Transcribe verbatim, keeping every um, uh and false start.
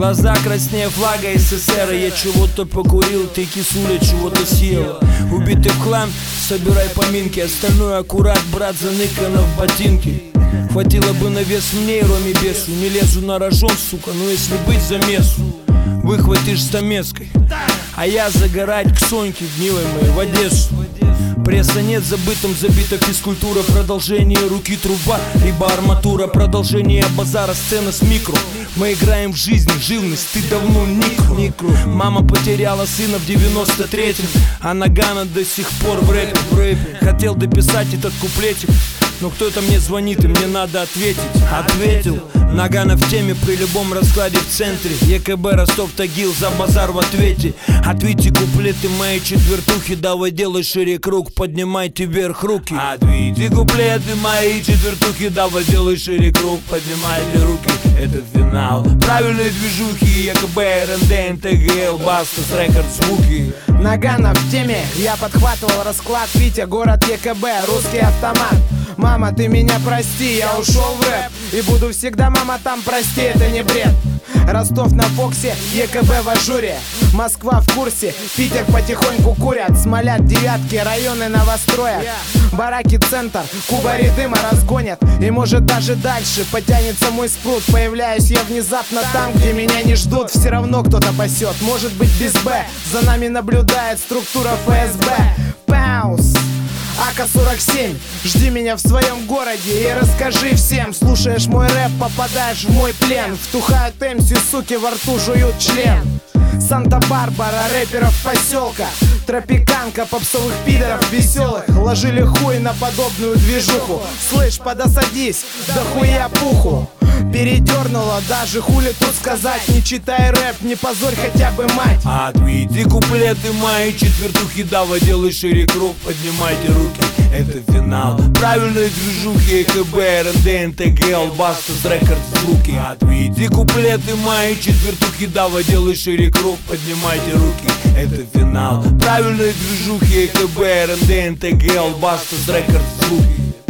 Глаза краснее флага СССР. Я чего-то покурил, ты кисуля чего-то съела. Убитый в хлам, собирай поминки. Остальное аккурат, брат, заныкано в ботинки. Хватило бы на вес мне и Роме Бесу. Не лезу на рожон, сука, но если быть замесу, выхватишь стамеской. А я загорать к Соньке, гнилой моей, в Одессу. Пресса нет, забытым забита физкультура. Продолжение руки труба, либо арматура. Продолжение базара, сцена с микро. Мы играем в жизнь, живность, ты давно никру. Мама потеряла сына в девяносто третьем, а Нагано до сих пор в рэпе, в рэпе. Хотел дописать этот куплетик, но кто-то мне звонит и мне надо ответить. Ответил. Нагано в теме при любом раскладе в центре. ЕКБ Ростов-Тагил за базар в ответе. Ответьте куплеты моей четвертухи. Давай делай шире круг, поднимайте вверх руки. Ответьте куплеты моей четвертухи. Давай делай шире круг, поднимайте руки. Это финал правильной движухи. ЕКБ, РНД, НТГЛ, Бастас, Рекорд, звуки. Нагано в теме, я подхватывал расклад. Витя, город ЕКБ, русский автомат. Мама, ты меня прости, я ушел в рэп. И буду всегда, мама, там, прости, это не бред. Ростов на Фоксе, ЕКБ в ажуре. Москва в курсе, Питер потихоньку курят. Смолят девятки, районы новостроят. Бараки, центр, кубари дыма разгонят. И может даже дальше потянется мой спрут. Появляюсь я внезапно там, где меня не ждут. Все равно кто-то пасет, может быть без Б. За нами наблюдает структура ФСБ. Паус А К сорок семь, жди меня в своем городе и расскажи всем. Слушаешь мой рэп, попадаешь в мой плен. Втухают эмси, суки, во рту жуют член. Санта-Барбара, рэперов поселка. Тропиканка, попсовых пидоров веселых. Ложили хуй на подобную движуху. Слышь, подосадись, да хуя пуху. Передернула, даже хули тут сказать. Не читай рэп, не позорь хотя бы мать. Ответьте куплеты мои четвертухи. Давай делай шире круг, поднимайте руки. Это финал правильной движухи. ЕКБ, РНД, НТГЛ, Бастас, Рекорд, звуки. Ответьте куплеты мои четвертухи. Давай делай шире круг, поднимайте руки. Это финал правильной движухи. ЕКБ, РНД, НТГЛ, Бастас, Рекорд, звуки.